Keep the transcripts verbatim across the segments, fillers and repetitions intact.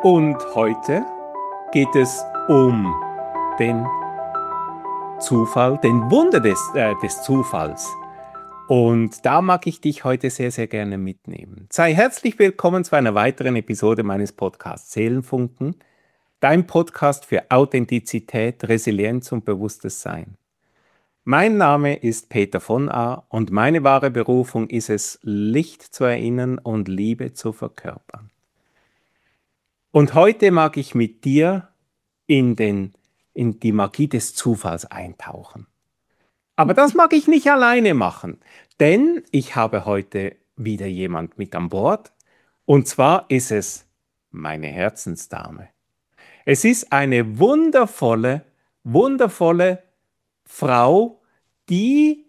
Und heute geht es um den Zufall, den Wunder des, äh, des Zufalls. Und da mag ich dich heute sehr, sehr gerne mitnehmen. Sei herzlich willkommen zu einer weiteren Episode meines Podcasts Seelenfunken, dein Podcast für Authentizität, Resilienz und bewusstes Sein. Mein Name ist Peter von A. und meine wahre Berufung ist es, Licht zu erinnern und Liebe zu verkörpern. Und heute mag ich mit dir in, den, in die Magie des Zufalls eintauchen. Aber das mag ich nicht alleine machen, denn ich habe heute wieder jemand mit an Bord. Und zwar ist es meine Herzensdame. Es ist eine wundervolle, wundervolle Frau, die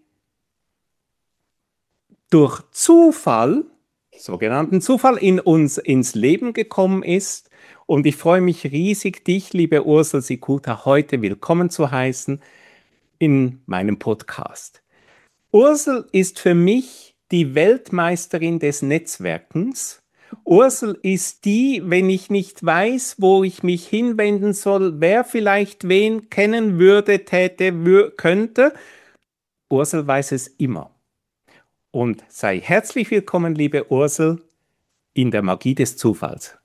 durch Zufall, sogenannten Zufall, in uns ins Leben gekommen ist. Und ich freue mich riesig, dich, liebe Ursel Sikuta, heute willkommen zu heißen in meinem Podcast. Ursel ist für mich die Weltmeisterin des Netzwerkens. Ursel ist die, wenn ich nicht weiß, wo ich mich hinwenden soll, wer vielleicht wen kennen würde, täte, wür- könnte. Ursel weiß es immer. Und sei herzlich willkommen, liebe Ursel, in der Magie des Zufalls.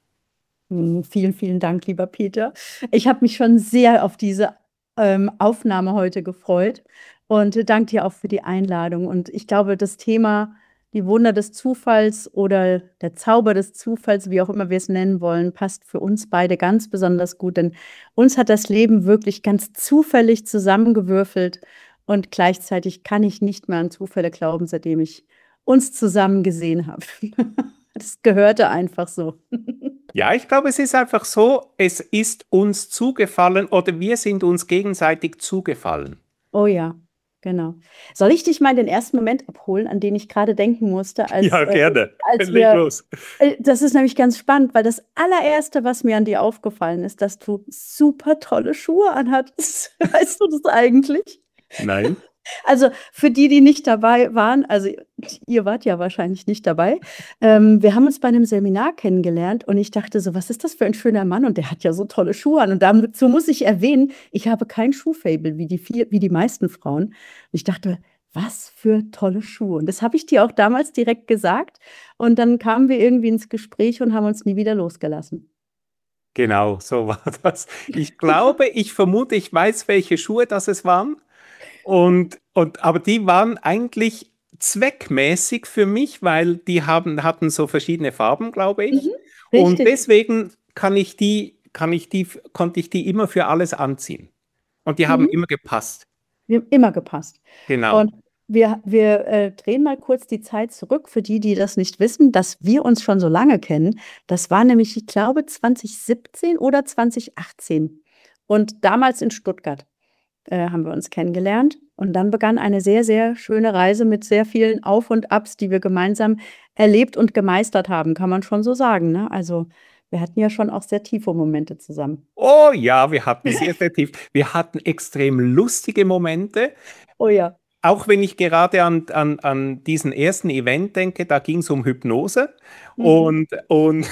Mm, Vielen, vielen Dank, lieber Peter. Ich habe mich schon sehr auf diese ähm, Aufnahme heute gefreut und äh, danke dir auch für die Einladung. Und ich glaube, das Thema, die Wunder des Zufalls oder der Zauber des Zufalls, wie auch immer wir es nennen wollen, passt für uns beide ganz besonders gut, denn uns hat das Leben wirklich ganz zufällig zusammengewürfelt und gleichzeitig kann ich nicht mehr an Zufälle glauben, seitdem ich uns zusammen gesehen habe. Das gehörte einfach so. Ja, ich glaube, es ist einfach so, es ist uns zugefallen oder wir sind uns gegenseitig zugefallen. Oh ja, genau. Soll ich dich mal in den ersten Moment abholen, an den ich gerade denken musste, als, Ja, äh, gerne. als Leg wir, los. äh, das ist nämlich ganz spannend, weil das allererste, was mir an dir aufgefallen ist, dass du super tolle Schuhe anhattest. Weißt du das eigentlich? Nein? Also für die, die nicht dabei waren, also ihr wart ja wahrscheinlich nicht dabei, ähm, wir haben uns bei einem Seminar kennengelernt und ich dachte so, was ist das für ein schöner Mann und der hat ja so tolle Schuhe an. Und dazu muss ich erwähnen, ich habe kein Schuhfaible wie die, viel, wie die meisten Frauen. Und ich dachte, was für tolle Schuhe. Und das habe ich dir auch damals direkt gesagt. Und dann kamen wir irgendwie ins Gespräch und haben uns nie wieder losgelassen. Genau, so war das. Ich glaube, ich vermute, ich weiß, welche Schuhe das es waren. Und, und, aber die waren eigentlich zweckmäßig für mich, weil die haben, hatten so verschiedene Farben, glaube ich. Mhm. Und Richtig. deswegen kann ich die, kann ich die, konnte ich die immer für alles anziehen. Und die haben Mhm. immer gepasst. Wir haben immer gepasst. Genau. Und wir, wir äh, drehen mal kurz die Zeit zurück für die, die das nicht wissen, dass wir uns schon so lange kennen. Das war nämlich, ich glaube, zwanzig siebzehn oder zwanzig achtzehn. Und damals in Stuttgart äh, haben wir uns kennengelernt. Und dann begann eine sehr, sehr schöne Reise mit sehr vielen Auf und Abs, die wir gemeinsam erlebt und gemeistert haben, kann man schon so sagen, ne? Also wir hatten ja schon auch sehr tiefe Momente zusammen. Oh ja, wir hatten sehr, sehr tief. Wir hatten extrem lustige Momente. Oh ja. Auch wenn ich gerade an, an, an diesen ersten Event denke, da ging es um Hypnose. Mhm. Und, und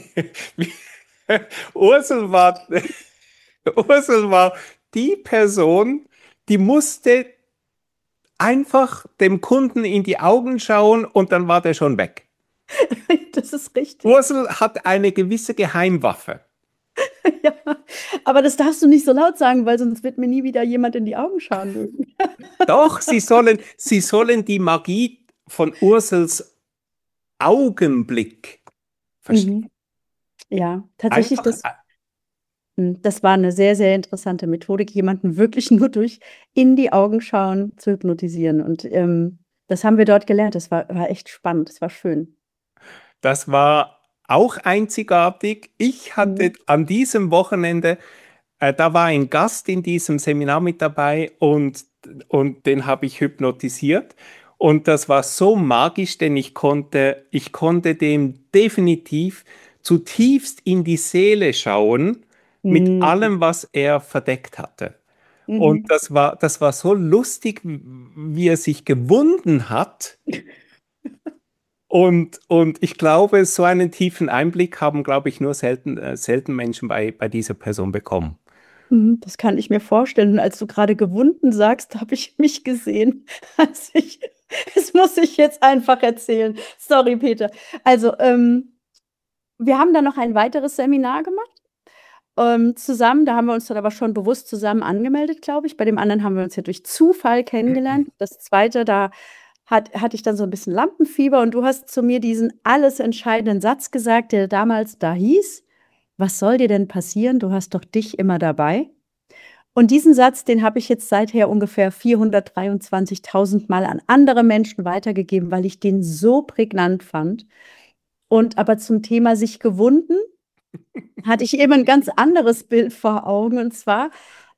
Ursel war, Ursel war die Person, die musste einfach dem Kunden in die Augen schauen und dann war der schon weg. Das ist richtig. Ursel hat eine gewisse Geheimwaffe. Ja, aber das darfst du nicht so laut sagen, weil sonst wird mir nie wieder jemand in die Augen schauen mögen. Doch, Sie sollen, Sie sollen die Magie von Ursels Augenblick verstehen. Mhm. Ja, tatsächlich, Einfach, das, hm, das war eine sehr, sehr interessante Methodik, jemanden wirklich nur durch in die Augen schauen zu hypnotisieren. Und ähm, das haben wir dort gelernt. Das war, war echt spannend, das war schön. das war auch einzigartig. Ich hatte Mhm. an diesem Wochenende, äh, da war ein Gast in diesem Seminar mit dabei und, und den habe ich hypnotisiert. Und das war so magisch, denn ich konnte, ich konnte dem definitiv zutiefst in die Seele schauen mit Mhm. allem, was er verdeckt hatte. Und Mhm. das war, das war so lustig, wie er sich gewunden hat. Und, und ich glaube, so einen tiefen Einblick haben, glaube ich, nur selten, äh, selten Menschen bei, bei dieser Person bekommen. Mhm, das kann ich mir vorstellen. Und als du gerade gewunden sagst, habe ich mich gesehen. Also ich, das muss ich jetzt einfach erzählen. Sorry, Peter. Also, ähm, wir haben dann noch ein weiteres Seminar gemacht, ähm, zusammen. Da haben wir uns dann aber schon bewusst zusammen angemeldet, glaube ich. Bei dem anderen haben wir uns ja durch Zufall kennengelernt. Das zweite, da hat, hatte ich dann so ein bisschen Lampenfieber und du hast zu mir diesen alles entscheidenden Satz gesagt, der damals da hieß: Was soll dir denn passieren? Du hast doch dich immer dabei. Und diesen Satz, den habe ich jetzt seither ungefähr vierhundertdreiundzwanzigtausend Mal an andere Menschen weitergegeben, weil ich den so prägnant fand. Und aber zum Thema sich gewunden hatte ich eben ein ganz anderes Bild vor Augen. Und zwar,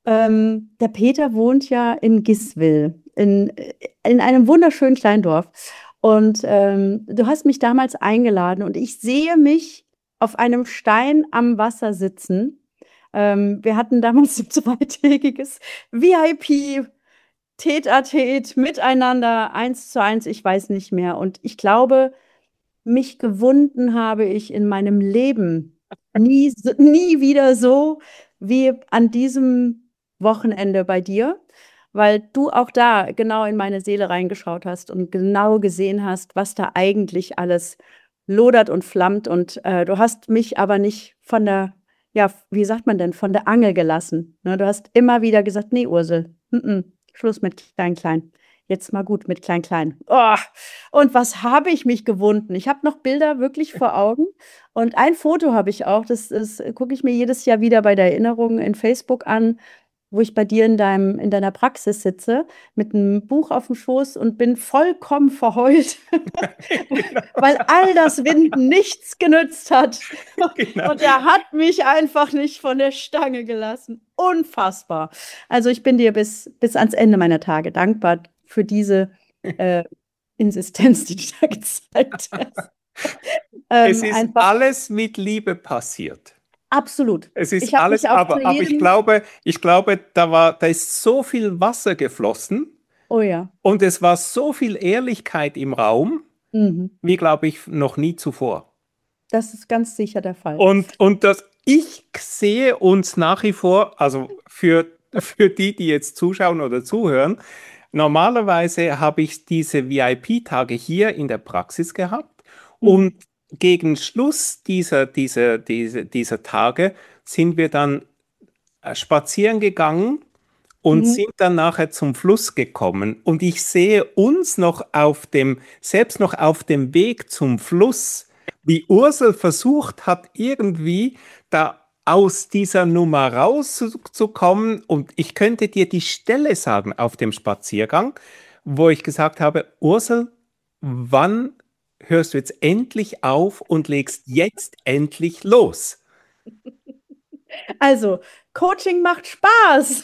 ähm, der Peter wohnt ja in Giswil, in, in einem wunderschönen kleinen Dorf. Und ähm, du hast mich damals eingeladen und ich sehe mich auf einem Stein am Wasser sitzen. Ähm, wir hatten damals ein zweitägiges V I P, Tete-a-Tete, miteinander, eins zu eins, ich weiß nicht mehr. Und ich glaube, mich gewunden habe ich in meinem Leben nie, so- nie wieder so wie an diesem Wochenende bei dir, weil du auch da genau in meine Seele reingeschaut hast und genau gesehen hast, was da eigentlich alles lodert und flammt. Und äh, du hast mich aber nicht von der, ja, wie sagt man denn, von der Angel gelassen. Ne? Du hast immer wieder gesagt, nee, Ursel, mm -mm, Schluss mit Klein Klein. Jetzt mal gut mit Klein Klein. Oh, und was habe ich mich gewunden? Ich habe noch Bilder wirklich vor Augen und ein Foto habe ich auch, das das gucke ich mir jedes Jahr wieder bei der Erinnerung in Facebook an, wo ich bei dir in deinem in deiner Praxis sitze mit einem Buch auf dem Schoß und bin vollkommen verheult, Genau, weil all das Winden nichts genützt hat. genau. Und er hat mich einfach nicht von der Stange gelassen. Unfassbar. Also, ich bin dir bis bis ans Ende meiner Tage dankbar für diese, äh Insistenz, die du da gezeigt hast. Es Ähm, ist einfach alles mit Liebe passiert. absolut. Es Ich ist habe mich alles, auch zu aber, aber ich jedem glaube, ich glaube, da war, da ist so viel Wasser geflossen oh ja, und es war so viel Ehrlichkeit im Raum, mhm. wie glaube ich noch nie zuvor. Das ist ganz sicher der Fall. Und, und das, ich sehe uns nach wie vor, also für, für die, die jetzt zuschauen oder zuhören, normalerweise habe ich diese V I P-Tage hier in der Praxis gehabt Mhm. und gegen Schluss dieser, dieser, dieser, dieser Tage sind wir dann äh, spazieren gegangen und Mhm. sind dann nachher zum Fluss gekommen. Und ich sehe uns noch auf dem, selbst noch auf dem Weg zum Fluss, wie Ursel versucht hat, irgendwie da aus dieser Nummer rauszukommen. Und ich könnte dir die Stelle sagen auf dem Spaziergang, wo ich gesagt habe, Ursel, wann hörst du jetzt endlich auf und legst jetzt endlich los? Also, Coaching macht Spaß.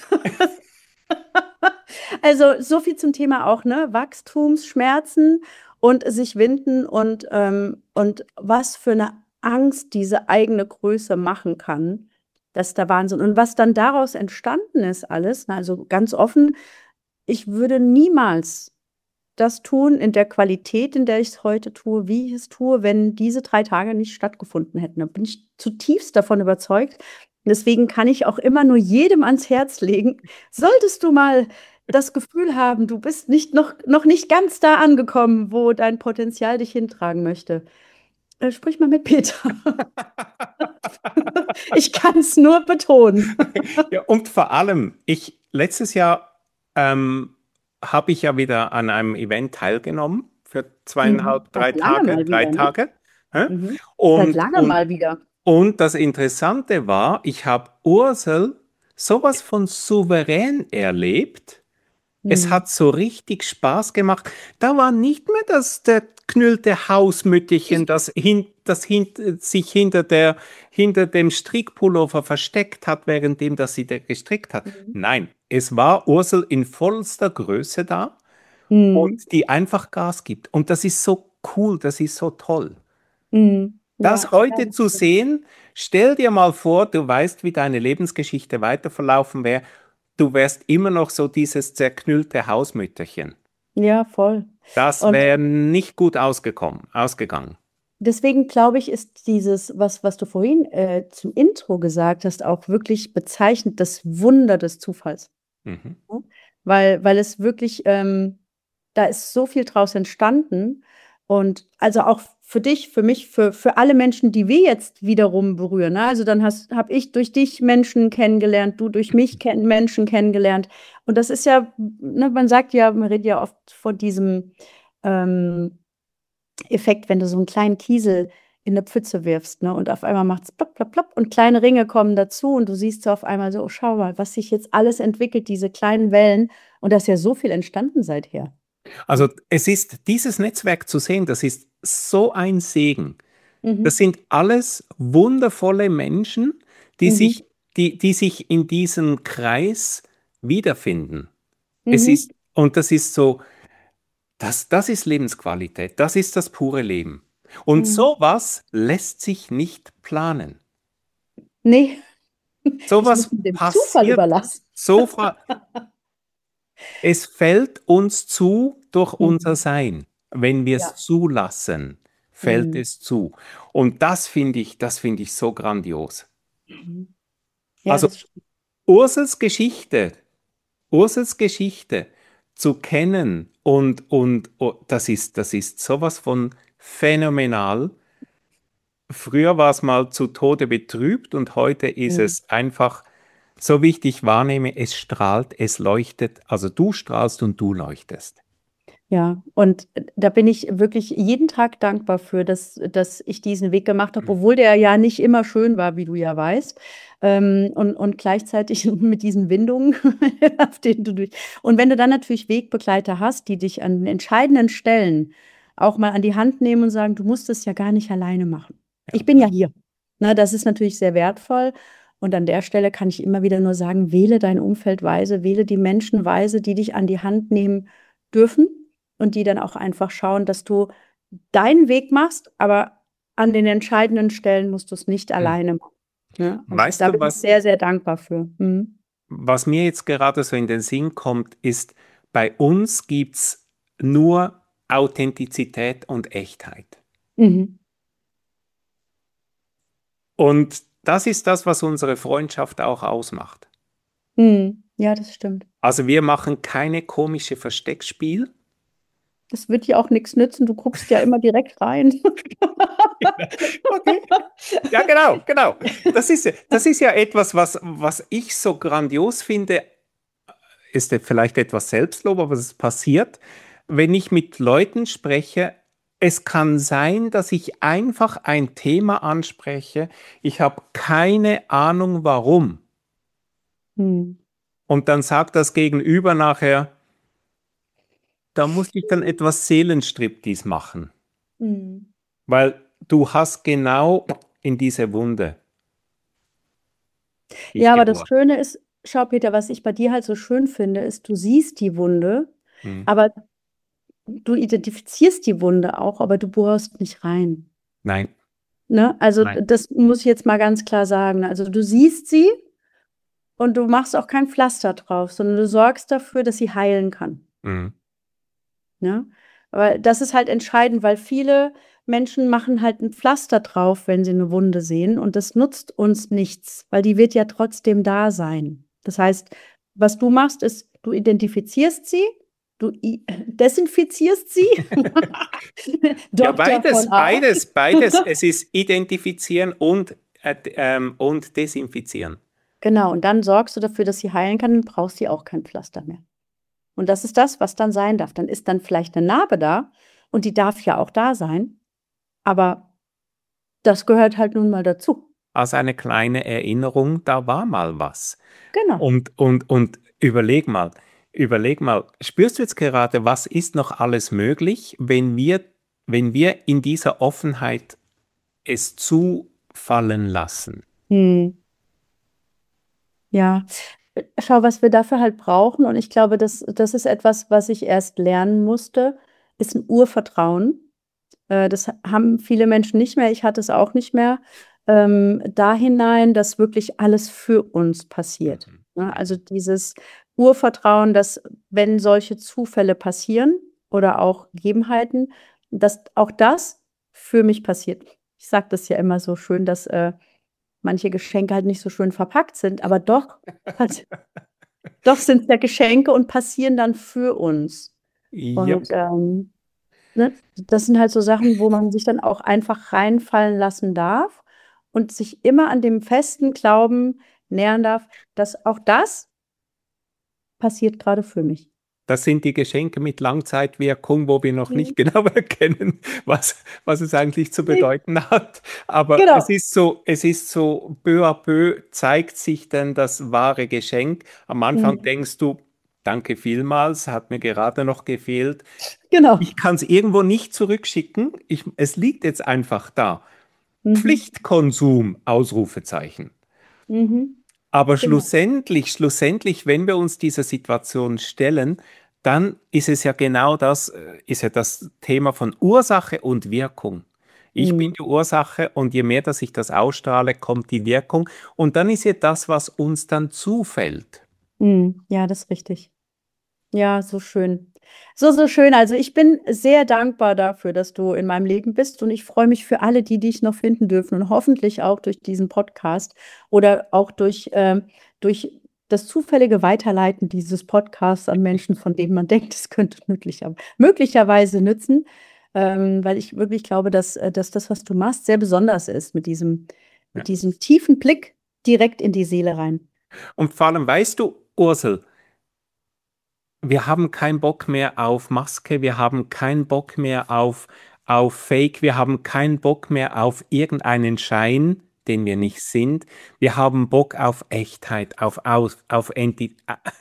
Also, so viel zum Thema auch, ne, Wachstumsschmerzen und sich winden und, ähm und was für eine Angst diese eigene Größe machen kann. Das ist der Wahnsinn. Und was dann daraus entstanden ist alles, ne, also ganz offen, ich würde niemals das tun in der Qualität, in der ich es heute tue, wie ich es tue, wenn diese drei Tage nicht stattgefunden hätten. Da bin ich zutiefst davon überzeugt. Deswegen kann ich auch immer nur jedem ans Herz legen: Solltest du mal das Gefühl haben, du bist nicht noch noch nicht ganz da angekommen, wo dein Potenzial dich hintragen möchte, äh, sprich mal mit Peter. Ich kann es nur betonen. Ja, und vor allem, ich letztes Jahr ähm, habe ich ja wieder an einem Event teilgenommen für Mhm. zweieinhalb, drei Seit langem Tage, mal drei wieder, ne? Tage. hä? Mhm. Seit Und, langem und, mal wieder. und das Interessante war, ich habe Ursel sowas von souverän erlebt. Es Mhm. hat so richtig Spaß gemacht. Da war nicht mehr das der knüllte Hausmütterchen, das, hin, das hin, sich hinter, der, hinter dem Strickpullover versteckt hat, währenddem das sie der gestrickt hat. Mhm. Nein, es war Ursel in vollster Größe da und Mhm. die einfach Gas gibt. Und das ist so cool, das ist so toll. Mhm. Das Ja, ja, heute das zu stimmt. sehen, stell dir mal vor, du weißt, wie deine Lebensgeschichte weiter verlaufen wäre. Du wärst immer noch so dieses zerknüllte Hausmütterchen. Ja, voll. Das Und wäre nicht gut ausgekommen, ausgegangen. deswegen glaube ich, ist dieses, was, was du vorhin äh, zum Intro gesagt hast, auch wirklich bezeichnend, das Wunder des Zufalls. Mhm. Ne? Weil, weil es wirklich, ähm, da ist so viel draus entstanden. Und also auch für dich, für mich, für, für alle Menschen, die wir jetzt wiederum berühren. Ne? Also dann hast, habe ich durch dich Menschen kennengelernt, du durch mich kenn Menschen kennengelernt. Und das ist ja, ne, man sagt ja, man redet ja oft von diesem ähm, Effekt, wenn du so einen kleinen Kiesel in eine Pfütze wirfst, ne? Und auf einmal macht es plopp, plopp, plopp und kleine Ringe kommen dazu und du siehst so auf einmal so, oh, schau mal, was sich jetzt alles entwickelt, diese kleinen Wellen. Und da ist ja so viel entstanden seither. Also es ist dieses Netzwerk zu sehen, das ist so ein Segen. Das Mhm. sind alles wundervolle Menschen, die Mhm. sich, die, die sich in diesem Kreis wiederfinden. Es Mhm. ist, und das ist so, das, das ist Lebensqualität, das ist das pure Leben. Und Mhm. sowas lässt sich nicht planen. Ne, ich muss Sowas ihn dem Zufall passiert überlassen. sofort. Es fällt uns zu durch unser Mhm. Sein. Wenn wir es Ja. zulassen, fällt Mhm. es zu. Und das finde ich, das finde ich so grandios. Mhm. Ja, Also das stimmt. Ursels Geschichte, Ursels Geschichte zu kennen und, und oh, das ist, das ist sowas von phänomenal. Früher war es mal zu Tode betrübt und heute ist Mhm. es einfach, so wie ich dich wahrnehme, es strahlt, es leuchtet. Also du strahlst und du leuchtest. Ja, und äh, da bin ich wirklich jeden Tag dankbar für, dass, dass ich diesen Weg gemacht habe, obwohl der ja nicht immer schön war, wie du ja weißt. Ähm, und, und gleichzeitig mit diesen Windungen, auf denen du durch. Und wenn du dann natürlich Wegbegleiter hast, die dich an den entscheidenden Stellen auch mal an die Hand nehmen und sagen, du musst es ja gar nicht alleine machen. Ja. Ich bin ja hier. Na, das ist natürlich sehr wertvoll. Und an der Stelle kann ich immer wieder nur sagen, wähle dein Umfeld weise, wähle die Menschen weise, die dich an die Hand nehmen dürfen und die dann auch einfach schauen, dass du deinen Weg machst, aber an den entscheidenden Stellen musst du es nicht Hm. alleine machen. Ne? Und Weißt da du, bin ich was, sehr, sehr dankbar für. Mhm. was mir jetzt gerade so in den Sinn kommt, ist, bei uns gibt es nur Authentizität und Echtheit. Mhm. Und das ist das, was unsere Freundschaft auch ausmacht. Mhm. Ja, das stimmt. Also wir machen keine komische Versteckspiel. Das wird dir auch nichts nützen. Du guckst ja immer direkt rein. Okay. Ja, genau, genau. Das ist, ja- das ist ja etwas, was, was ich so grandios finde, ist ja vielleicht etwas Selbstlob, aber es passiert, wenn ich mit Leuten spreche. Es kann sein, dass ich einfach ein Thema anspreche. Ich habe keine Ahnung warum. Mhm. Und dann sagt das Gegenüber nachher, da muss ich dann etwas Seelenstriptease machen, Mhm. weil du hast genau in diese Wunde dich Ja, aber das gebohrt. Schöne ist, schau, Peter, was ich bei dir halt so schön finde, ist, du siehst die Wunde, Hm. aber du identifizierst die Wunde auch, aber du bohrst nicht rein. Nein, Ne? Also nein. das muss ich jetzt mal ganz klar sagen. Also du siehst sie und du machst auch kein Pflaster drauf, sondern du sorgst dafür, dass sie heilen kann. Hm. Ne? Aber das ist halt entscheidend, weil viele Menschen machen halt ein Pflaster drauf, wenn sie eine Wunde sehen und das nutzt uns nichts, weil die wird ja trotzdem da sein. Das heißt, was du machst, ist, du identifizierst sie, du i- desinfizierst sie, Ja, Doktor von beides, A. beides, beides. Es ist identifizieren und, äh, d- ähm, und desinfizieren. Genau, und dann sorgst du dafür, dass sie heilen kann, dann brauchst du auch kein Pflaster mehr. Und das ist das, was dann sein darf. Dann ist dann vielleicht eine Narbe da und die darf ja auch da sein, aber das gehört halt nun mal dazu. Als eine kleine Erinnerung, da war mal was. Genau. Und, und, und überleg mal, überleg mal, spürst du jetzt gerade, was ist noch alles möglich, wenn wir, wenn wir in dieser Offenheit es zufallen lassen? Mhm. Ja. Äh, schau, was wir dafür halt brauchen, und ich glaube, das das ist etwas, was ich erst lernen musste, ist 'n Urvertrauen. Äh, das haben viele Menschen nicht mehr, ich hatte es auch nicht mehr, ähm, da hinein, dass wirklich alles für uns passiert, Mhm. ne? Also, Mhm. dieses Urvertrauen, dass wenn solche Zufälle passieren oder auch Gegebenheiten, dass auch das für mich passiert. Ich sage das ja immer so schön, dass äh, manche Geschenke halt nicht so schön verpackt sind, aber doch, pass- doch sind es ja Geschenke und passieren dann für uns. Ja. Und ähm, ne, das sind halt so Sachen, wo man sich dann auch einfach reinfallen lassen darf und sich immer an dem festen Glauben nähern darf, dass auch das passiert gerade für mich. Das sind die Geschenke mit Langzeitwirkung, wo wir noch Mhm. nicht genau erkennen, was, was es eigentlich zu Nee, bedeuten hat. Aber es genau. ist so, es ist so, peu à peu zeigt sich dann das wahre Geschenk. Am Anfang Mhm. denkst du, danke vielmals, hat mir gerade noch gefehlt. Genau. Ich kann es irgendwo nicht zurückschicken. Ich, es liegt jetzt einfach da. Mhm. Pflichtkonsum, Ausrufezeichen. Mhm. Aber Genau. schlussendlich, schlussendlich, wenn wir uns dieser Situation stellen, dann ist es ja genau das, äh, ist ja das Thema von Ursache und Wirkung. Ich bin Mhm. die Ursache und je mehr, dass ich das ausstrahle, kommt die Wirkung. Und dann ist ja das, was uns dann zufällt. Mhm. Ja, das ist richtig. Ja, so schön. So, so schön. Also ich bin sehr dankbar dafür, dass du in meinem Leben bist und ich freue mich für alle, die dich noch finden dürfen und hoffentlich auch durch diesen Podcast oder auch durch, ähm, durch das zufällige Weiterleiten dieses Podcasts an Menschen, von denen man denkt, es könnte möglicher, möglicherweise nützen, ähm, weil ich wirklich glaube, dass, äh, dass das, was du machst, sehr besonders ist mit diesem, Ja. mit diesem tiefen Blick direkt in die Seele rein. Und vor allem, weißt du, Ursel, wir haben keinen Bock mehr auf Maske, wir haben keinen Bock mehr auf, auf Fake, wir haben keinen Bock mehr auf irgendeinen Schein, den wir nicht sind. Wir haben Bock auf Echtheit, auf, auf, auf Enti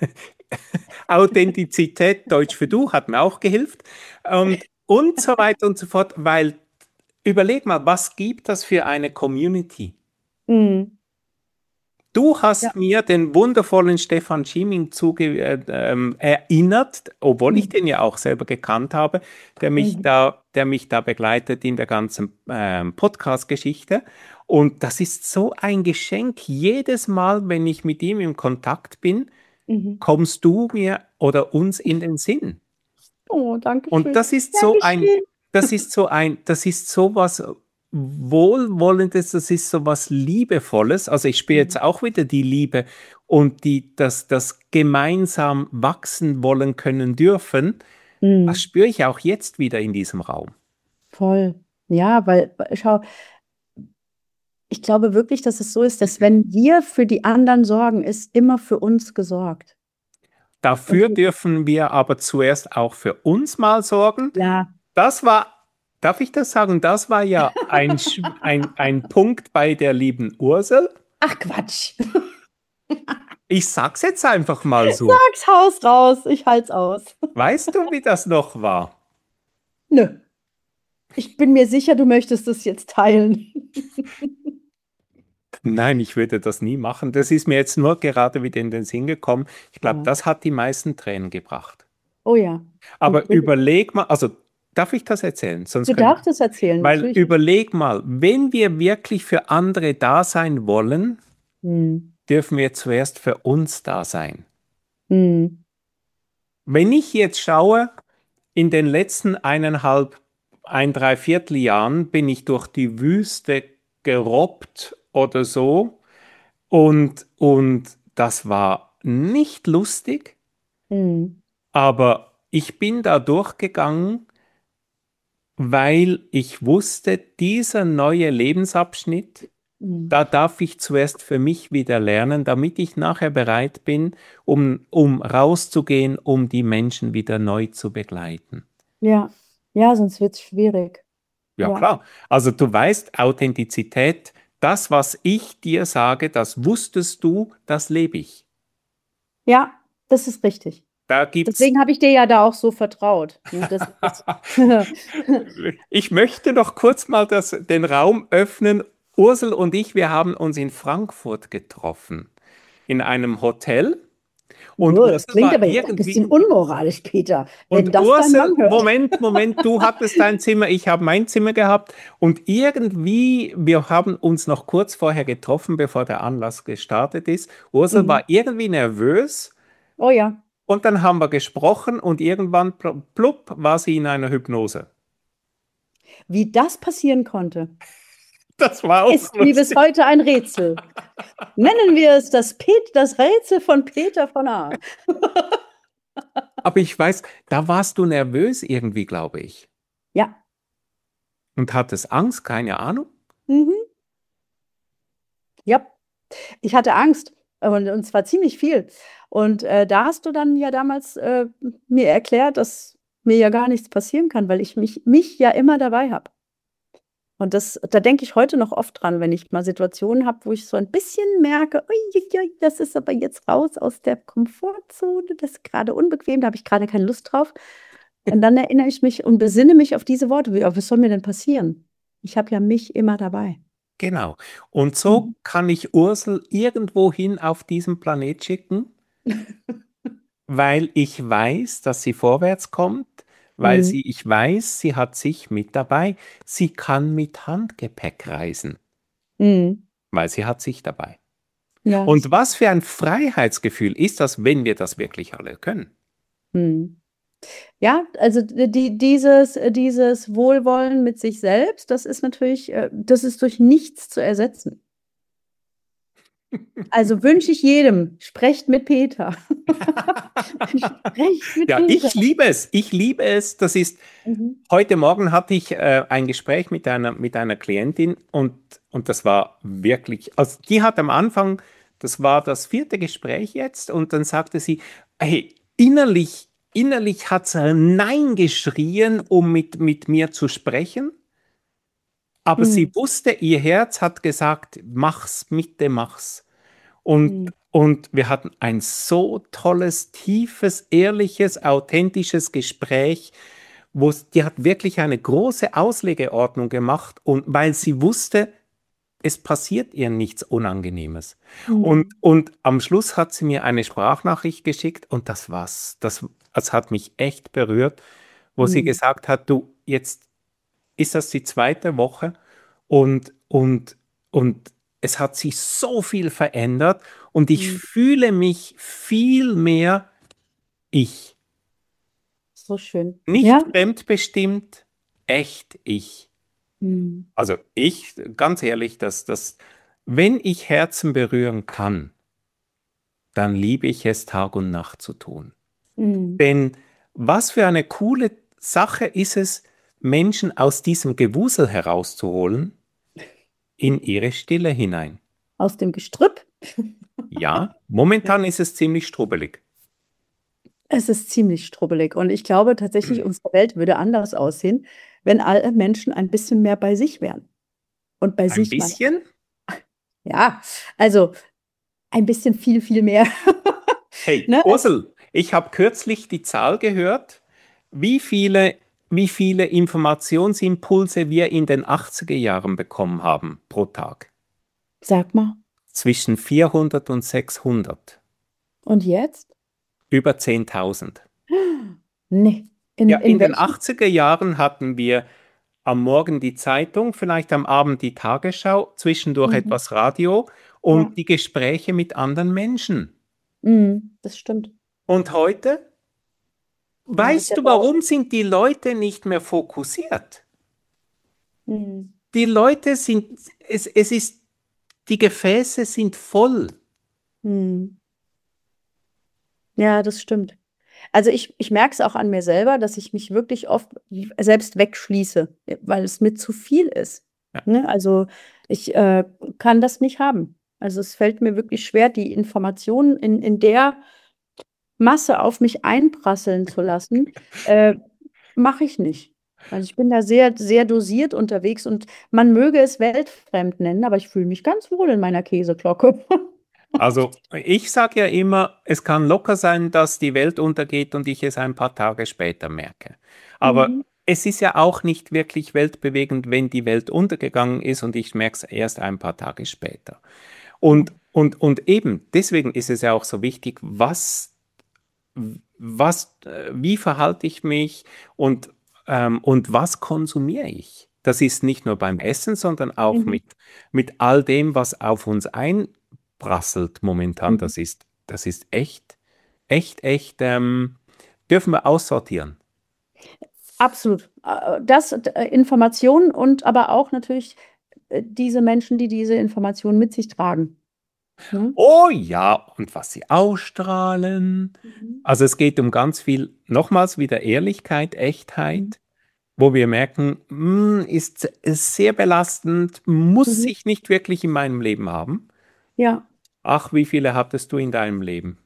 Authentizität, Deutsch für du, hat mir auch gehilft, und, und so weiter und so fort, weil überleg mal, was gibt das für eine Community? Mhm. Du Ja. hast mir den wundervollen Stefan Schiming zuge äh, ähm, erinnert, obwohl ich Mhm. den ja auch selber gekannt habe, der mich Mhm. da, der mich da begleitet in der ganzen ähm, Podcast-Geschichte. Und das ist so ein Geschenk. Jedes Mal, wenn ich mit ihm im Kontakt bin, Mhm. kommst du mir oder uns in den Sinn. Oh, danke Und schön. das ist so ein, Dankeschön. das ist so ein, das ist so was Wohlwollendes, das ist so was Liebevolles. Also ich spüre Mhm. jetzt auch wieder die Liebe und die, das, das gemeinsam wachsen wollen können dürfen. Das Mhm. spüre ich auch jetzt wieder in diesem Raum. Voll. Ja, weil, weil- schau, ich glaube wirklich, dass es so ist, dass wenn wir für die anderen sorgen, ist immer für uns gesorgt. Und Dafür dürfen wir aber zuerst auch für uns mal sorgen. ja, Das war, darf ich das sagen, das war ja ein, Sch- ein, ein Punkt bei der lieben Ursel. ach Quatsch. Ich sag's jetzt einfach mal so. Sag's Haus raus, ich halt's aus. Weißt du, wie das noch war? Nö, ich bin mir sicher, du möchtest es jetzt teilen. Nein, ich würde das nie machen. Das ist mir jetzt nur gerade wieder in den Sinn gekommen. Ich glaube, Ja. das hat die meisten Tränen gebracht. Oh ja. Und Aber überleg mal, also darf ich das erzählen? Sonst du können wir. darfst es erzählen, Weil natürlich. überleg mal, wenn wir wirklich für andere da sein wollen, Hm. dürfen wir zuerst für uns da sein. Hm. Wenn ich jetzt schaue, in den letzten eineinhalb, ein Dreivierteljahren bin ich durch die Wüste gerobbt oder so. Und, und das war nicht lustig, Hm. aber ich bin da durchgegangen, weil ich wusste, dieser neue Lebensabschnitt, Hm. da darf ich zuerst für mich wieder lernen, damit ich nachher bereit bin, um, um rauszugehen, um die Menschen wieder neu zu begleiten. Ja. Ja, sonst wird es schwierig. Ja, Ja. klar. Also du weißt, Authentizität, das, was ich dir sage, das wusstest du, das lebe ich. Ja, das ist richtig. Da gibt's. Deswegen habe ich dir ja da auch so vertraut. Ne, das ist Ich möchte noch kurz mal das, den Raum öffnen. Ursel und ich, wir haben uns in Frankfurt getroffen, in einem Hotel. Und Oh, das Ursel klingt war aber jetzt ein bisschen irgendwie. unmoralisch, Peter, wenn Und das dein Ursel, Mann hört. Moment, Moment, du hattest dein Zimmer, ich habe mein Zimmer gehabt. Und irgendwie, wir haben uns noch kurz vorher getroffen, bevor der Anlass gestartet ist. Ursel Mhm. war irgendwie nervös. Oh ja. Und dann haben wir gesprochen und irgendwann pl- plupp war sie in einer Hypnose. Wie das passieren konnte, Das war auch ist mir bis lustig. heute ein Rätsel. Nennen wir es das, Pet das Rätsel von Peter von A. Aber ich weiß, da warst du nervös irgendwie, glaube ich. Ja. Und hattest Angst, keine Ahnung. Mhm. Ja. Ich hatte Angst und, und zwar ziemlich viel. Und äh, da hast du dann ja damals äh, mir erklärt, dass mir ja gar nichts passieren kann, weil ich mich, mich ja immer dabei habe. Und das, da denke ich heute noch oft dran, wenn ich mal Situationen habe, wo ich so ein bisschen merke, uiuiui, das ist aber jetzt raus aus der Komfortzone, das ist gerade unbequem, da habe ich gerade keine Lust drauf. Und dann erinnere ich mich und besinne mich auf diese Worte. Wie, ja, was soll mir denn passieren? Ich habe ja mich immer dabei. Genau. Und so Mhm. kann ich Ursel irgendwohin auf diesem Planet schicken, weil ich weiß, dass sie vorwärts kommt, weil Mhm. sie, ich weiß, sie hat sich mit dabei. Sie kann mit Handgepäck reisen, Mhm. weil sie hat sich dabei. Ja, das, Und was für ein Freiheitsgefühl ist das, wenn wir das wirklich alle können? mhm. Ja, also d- die, dieses, äh, dieses Wohlwollen mit sich selbst, das ist natürlich, äh, das ist durch nichts zu ersetzen. Also wünsche ich jedem, sprecht mit Peter. Sprecht mit Ja, Peter. ich liebe es. Ich liebe es. Das ist, Mhm. heute Morgen hatte ich äh, ein Gespräch mit einer, mit einer Klientin und, und das war wirklich, also die hat am Anfang, das war das vierte Gespräch jetzt und dann sagte sie, hey, innerlich, innerlich hat sie Nein geschrien, um mit, mit mir zu sprechen, aber sie Mhm. wusste, ihr Herz hat gesagt, mach's, bitte mach's. Und, Mhm. und wir hatten ein so tolles, tiefes, ehrliches, authentisches Gespräch, wo es, die hat wirklich eine große Auslegeordnung gemacht und weil sie wusste, es passiert ihr nichts Unangenehmes. Und, Mhm. und am Schluss hat sie mir eine Sprachnachricht geschickt und das war's. Das, das hat mich echt berührt, wo sie Mhm. gesagt hat, du, jetzt ist das die zweite Woche und, und, und es hat sich so viel verändert und ich Mhm. fühle mich viel mehr ich. So schön. Nicht Ja. fremdbestimmt, echt ich. Mhm. Also ich, ganz ehrlich, dass das, wenn ich Herzen berühren kann, dann liebe ich es Tag und Nacht zu tun. Mhm. Denn was für eine coole Sache ist es, Menschen aus diesem Gewusel herauszuholen in ihre Stille hinein. Aus dem Gestrüpp. Ja, momentan ist es ziemlich strubbelig. Es ist ziemlich strubbelig und ich glaube tatsächlich, unsere Welt würde anders aussehen, wenn alle Menschen ein bisschen mehr bei sich wären. Und bei Ein sich meine bisschen? ja, also ein bisschen viel, viel mehr. Hey, Ne? Es, Ursel, ich habe kürzlich die Zahl gehört, wie viele, wie viele Informationsimpulse wir in den achtziger Jahren bekommen haben pro Tag. sag mal. Zwischen vierhundert und sechshundert. Und jetzt? Über zehntausend. Nee. Ja, In, in in den welchen? achtziger Jahren hatten wir am Morgen die Zeitung, vielleicht am Abend die Tagesschau, zwischendurch Mhm. etwas Radio Ja, und die Gespräche mit anderen Menschen. mhm, das stimmt. Und heute, Ja, das ist weißt ja du, da. warum sind die Leute nicht mehr fokussiert? Mhm. Die Leute sind, es, es ist, die Gefäße sind voll. Mhm. Ja, das stimmt. Also ich, ich merke es auch an mir selber, dass ich mich wirklich oft selbst wegschließe, weil es mir zu viel ist. Ja. Ne? Also ich äh, kann das nicht haben. Also es fällt mir wirklich schwer, die Informationen in, in der Masse auf mich einprasseln zu lassen. Äh, mache ich nicht. Also ich bin da sehr, sehr dosiert unterwegs und man möge es weltfremd nennen, aber ich fühle mich ganz wohl in meiner Käseglocke. Also ich sage ja immer, es kann locker sein, dass die Welt untergeht und ich es ein paar Tage später merke. Aber Mhm. es ist ja auch nicht wirklich weltbewegend, wenn die Welt untergegangen ist und ich merke es erst ein paar Tage später. Und, und, und eben, deswegen ist es ja auch so wichtig, was, was, äh, wie verhalte ich mich und, ähm, und was konsumiere ich? Das ist nicht nur beim Essen, sondern auch Mhm. mit, mit all dem, was auf uns einprasselt momentan. Mhm. Das ist, das ist echt. echt, echt, ähm, dürfen wir aussortieren. Absolut. Äh, Das, äh, Informationen und aber auch natürlich äh, diese Menschen, die diese Informationen mit sich tragen. Ne? Oh ja, und was sie ausstrahlen. Mhm. Also es geht um ganz viel, nochmals wieder Ehrlichkeit, Mhm. Echtheit, wo wir merken, mm, ist, ist sehr belastend, muss Mhm. ich nicht wirklich in meinem Leben haben. Ja, Ach, wie viele hattest du in deinem Leben?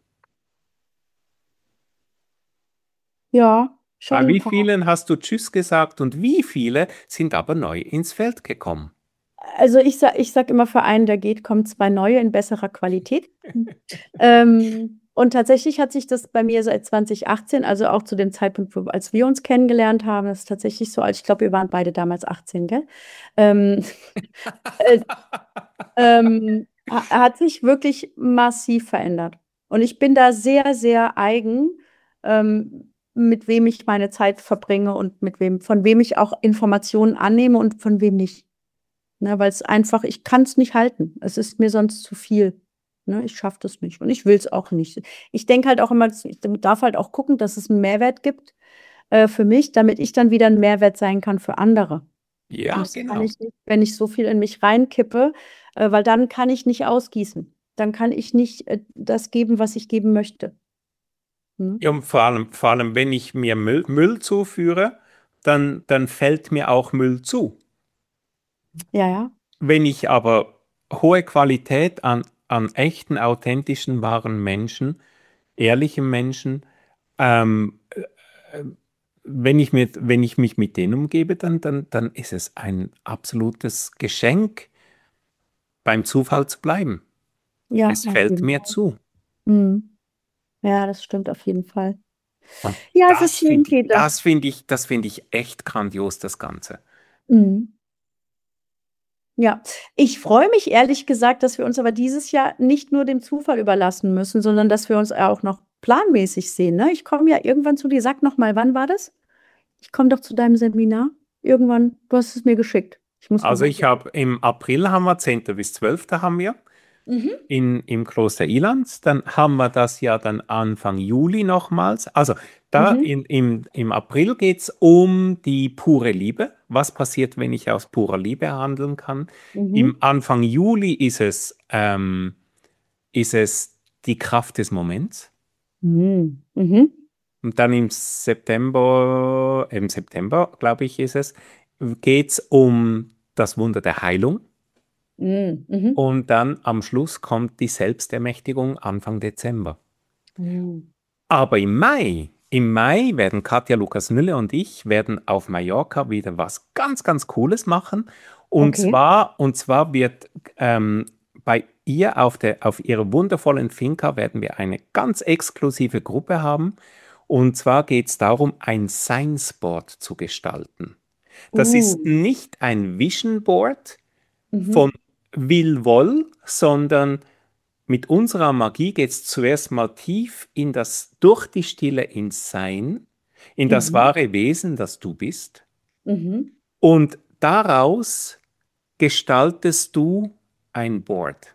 ja, Bei schon ein wie paar. vielen hast du Tschüss gesagt und wie viele sind aber neu ins Feld gekommen? Also ich sag, ich sag immer, für einen, der geht, kommen zwei neue in besserer Qualität. Mhm. Ähm, und tatsächlich hat sich das bei mir seit zwanzig achtzehn, also auch zu dem Zeitpunkt, wo, als wir uns kennengelernt haben, das ist tatsächlich so alt. Ich glaube, wir waren beide damals achtzehn, gell? Ähm, äh, ähm, ha- hat sich wirklich massiv verändert. Und ich bin da sehr, sehr eigen, ähm, mit wem ich meine Zeit verbringe und mit wem, von wem ich auch Informationen annehme und von wem nicht. Ne, weil es einfach, ich kann es nicht halten. Es ist mir sonst zu viel. Ne, ich schaffe das nicht und ich will es auch nicht. Ich denke halt auch immer, ich darf halt auch gucken, dass es einen Mehrwert gibt äh, für mich, damit ich dann wieder ein Mehrwert sein kann für andere. Und Ja, das kann genau. ich nicht, wenn ich so viel in mich reinkippe, äh, weil dann kann ich nicht ausgießen. Dann kann ich nicht äh, das geben, was ich geben möchte. Ne? Ja, und vor allem, vor allem, wenn ich mir Müll, Müll zuführe, dann, dann fällt mir auch Müll zu. Ja, ja. Wenn ich aber hohe Qualität an, an echten, authentischen, wahren Menschen, ehrlichen Menschen, ähm, äh, wenn ich mit, wenn ich mich mit denen umgebe, dann, dann, dann ist es ein absolutes Geschenk, beim Zufall zu bleiben. Ja, Es auf fällt jeden mir Fall. zu. Mhm. Ja, das stimmt auf jeden Fall. Und Ja, es ist das schön, finde ich, Peter. das finde ich, das finde ich echt grandios, das Ganze. Mhm. Ja, ich freue mich ehrlich gesagt, dass wir uns aber dieses Jahr nicht nur dem Zufall überlassen müssen, sondern dass wir uns auch noch planmäßig sehen, ne? Ich komme ja irgendwann zu dir. Sag noch mal, wann war das? Ich komme doch zu deinem Seminar. Irgendwann, du hast es mir geschickt. Ich muss noch Also mal ich gucken. habe im April haben wir, zehnten bis zwölften haben wir Mhm. in, im Kloster Ilanz. Dann haben wir das ja dann Anfang Juli nochmals. Also da Mhm. in, im, im April geht es um die pure Liebe. Was passiert, wenn ich aus purer Liebe handeln kann? Im Mhm. Anfang Juli ist es, ähm, ist es die Kraft des Moments. Mhm. Mhm. Und dann im September, im September, glaube ich, ist es, geht es um das Wunder der Heilung. Mhm. Mhm. Und dann am Schluss kommt die Selbstermächtigung Anfang Dezember. Mhm. Aber im Mai, im Mai werden Katja Lukas Nülle und ich werden auf Mallorca wieder was ganz, ganz Cooles machen. Und Okay. zwar, und zwar wird ähm, bei ihr auf der, auf ihrer wundervollen Finca werden wir eine ganz exklusive Gruppe haben. Und zwar geht es darum, ein Science Board zu gestalten. Das Uh. ist nicht ein Vision Board von Mhm. Will Woll, sondern mit unserer Magie geht es zuerst mal tief in das, durch die Stille ins Sein, in das Mhm. wahre Wesen, das du bist. Mhm. Und daraus gestaltest du ein Board.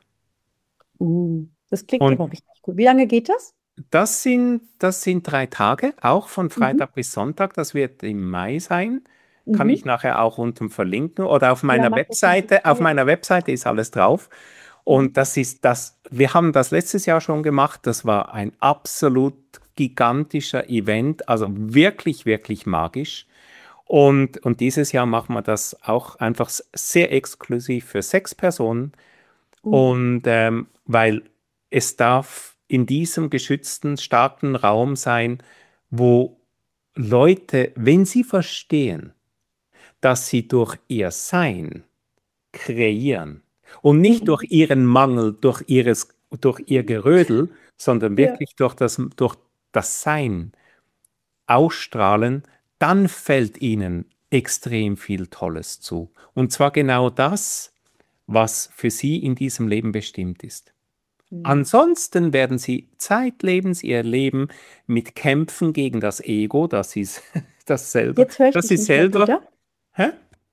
Uh. Das klingt Und aber richtig gut. Wie lange geht das? das sind, das sind drei Tage, auch von Mhm. Freitag bis Sonntag. Das wird im Mai sein. Kann ich Mhm. nachher auch unten verlinken. Oder auf Ja, meiner mach das mal. Webseite. Auf Ja. meiner Webseite ist alles drauf. Mhm. Und das ist das, wir haben das letztes Jahr schon gemacht. Das war ein absolut gigantischer Event, also wirklich, wirklich magisch. Und, und dieses Jahr machen wir das auch einfach sehr exklusiv für sechs Personen. Uh. Und ähm, weil es darf in diesem geschützten, starken Raum sein, wo Leute, wenn sie verstehen, dass sie durch ihr Sein kreieren und nicht durch Mhm. ihren Mangel, durch, ihres, durch ihr Gerödel, sondern Ja. wirklich durch das, durch das Sein ausstrahlen, dann fällt ihnen extrem viel Tolles zu. Und zwar genau das, was für sie in diesem Leben bestimmt ist. Mhm. Ansonsten werden sie zeitlebens ihr Leben mit Kämpfen gegen das Ego, das ist das selber, Jetzt höre ich das dich ist nicht mehr, selber, Peter. hä?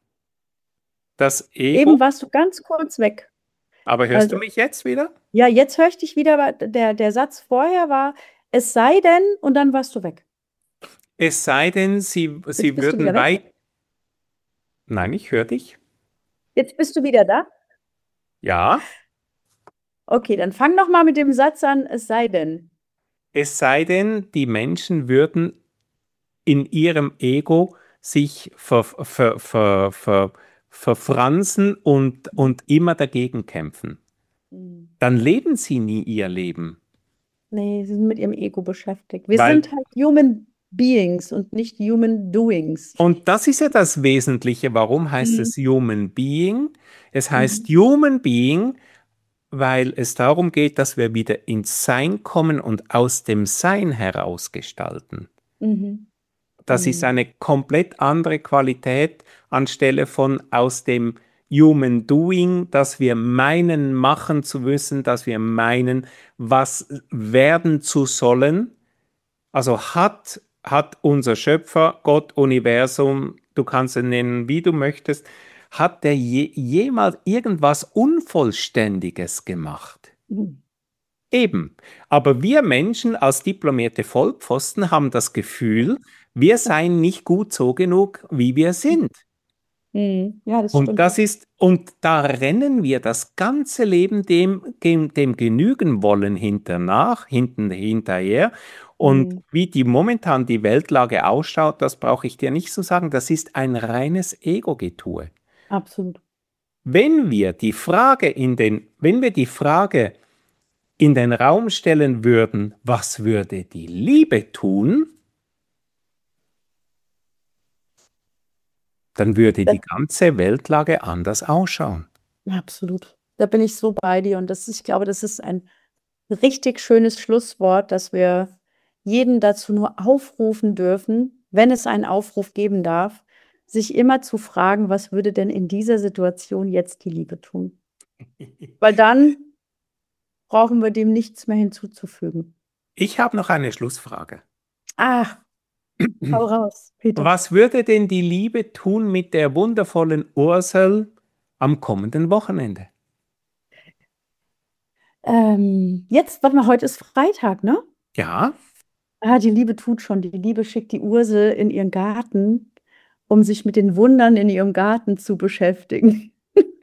Das Eben Ego. warst du ganz kurz weg. Aber hörst du Also, mich jetzt wieder? ja, jetzt höre ich dich wieder, aber der, der Satz vorher war, Es sei denn, und dann warst du weg. Es sei denn, Sie, Jetzt Sie bist du wieder würden weg. weit... Nein, ich höre dich. Jetzt bist du wieder da. Ja. Okay, dann fang noch mal mit dem Satz an, es sei denn. Es sei denn, die Menschen würden in ihrem Ego sich ver, ver, ver, ver, verfransen und, und immer dagegen kämpfen. Hm. Dann leben sie nie ihr Leben. Nee, sie sind mit ihrem Ego beschäftigt. Wir Weil, sind halt Human Beings und nicht Human Doings. und das ist ja das Wesentliche. Warum heißt Mhm. es Human Being? Es heißt Mhm. Human Being, weil es darum geht, dass wir wieder ins Sein kommen und aus dem Sein heraus gestalten. Mhm. Das ist Mhm. eine komplett andere Qualität anstelle von aus dem Human Doing, dass wir meinen, machen zu müssen, dass wir meinen, was werden zu sollen. Also hat, hat unser Schöpfer, Gott, Universum, du kannst ihn nennen, wie du möchtest, hat der je, jemals irgendwas Unvollständiges gemacht? Mhm. Eben. Aber wir Menschen als diplomierte Vollpfosten haben das Gefühl, wir seien nicht gut so genug, wie wir sind. Mhm. Ja, das Und stimmt. das ist, und da rennen wir das ganze Leben dem, dem, dem Genügen wollen hinternach, hinten, hinterher. Und Mhm. wie die momentan die Weltlage ausschaut, das brauche ich dir nicht zu sagen, das ist ein reines Ego-Getue. Absolut. Wenn wir die Frage in den, wenn wir die Frage in den Raum stellen würden, was würde die Liebe tun, dann würde Das, die ganze Weltlage anders ausschauen. absolut. Da bin ich so bei dir und das ist, ich glaube, das ist ein richtig schönes Schlusswort, dass wir jeden dazu nur aufrufen dürfen, wenn es einen Aufruf geben darf, sich immer zu fragen, was würde denn in dieser Situation jetzt die Liebe tun? Weil dann brauchen wir dem nichts mehr hinzuzufügen. Ich habe noch eine Schlussfrage. Ah, hau raus, Peter. Was würde denn die Liebe tun mit der wundervollen Ursel am kommenden Wochenende? Ähm, jetzt, warte mal, heute ist Freitag, ne? Ja, Ah, die Liebe tut schon. Die Liebe schickt die Ursel in ihren Garten, um sich mit den Wundern in ihrem Garten zu beschäftigen.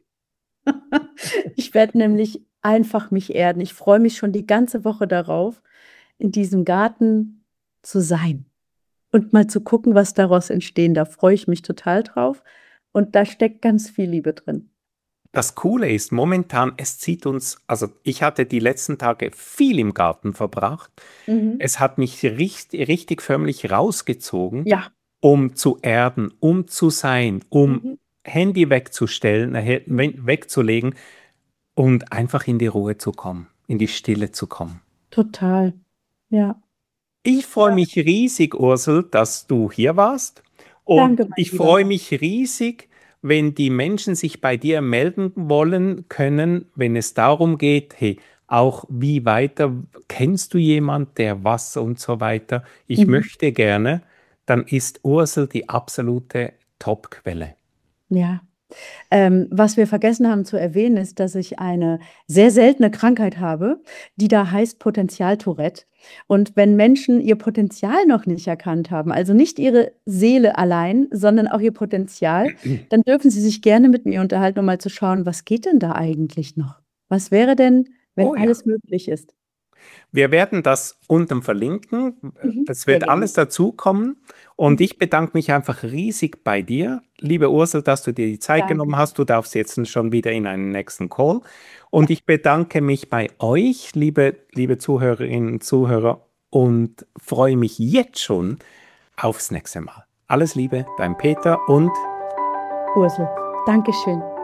Ich werde nämlich einfach mich erden. Ich freue mich schon die ganze Woche darauf, in diesem Garten zu sein und mal zu gucken, was daraus entstehen. Da freue ich mich total drauf. Und da steckt ganz viel Liebe drin. das Coole ist momentan, es zieht uns, also ich hatte die letzten Tage viel im Garten verbracht. Mhm. Es hat mich richtig, richtig förmlich rausgezogen, Ja. um zu erden, um zu sein, um Mhm. Handy wegzustellen, äh, Mhm. we- wegzulegen und einfach in die Ruhe zu kommen, in die Stille zu kommen. Total. Ja. Ich freue Ja. mich riesig, Ursel, dass du hier warst. Und Danke, mein ich Lieber. freue mich riesig, wenn die Menschen sich bei dir melden wollen können, wenn es darum geht, hey, auch wie weiter, kennst du jemand, der was und so weiter. Ich Mhm. möchte gerne, dann ist Ursel die absolute Top-Quelle. Ja. Ähm, was wir vergessen haben zu erwähnen, ist, dass ich eine sehr seltene Krankheit habe, die da heißt Potenzial-Tourette. Und wenn Menschen ihr Potenzial noch nicht erkannt haben, also nicht ihre Seele allein, sondern auch ihr Potenzial, dann dürfen sie sich gerne mit mir unterhalten, um mal zu schauen, was geht denn da eigentlich noch? Was wäre denn, wenn Oh ja. alles möglich ist? Wir werden das unten verlinken. Mhm. Es Sehr wird gerne. alles dazukommen. Und Mhm. ich bedanke mich einfach riesig bei dir, liebe Ursel, dass du dir die Zeit Danke. genommen hast. Du darfst jetzt schon wieder in einen nächsten Call. Und ich bedanke mich bei euch, liebe, liebe Zuhörerinnen und Zuhörer, und freue mich jetzt schon aufs nächste Mal. Alles Liebe, dein Peter und Ursel, Dankeschön.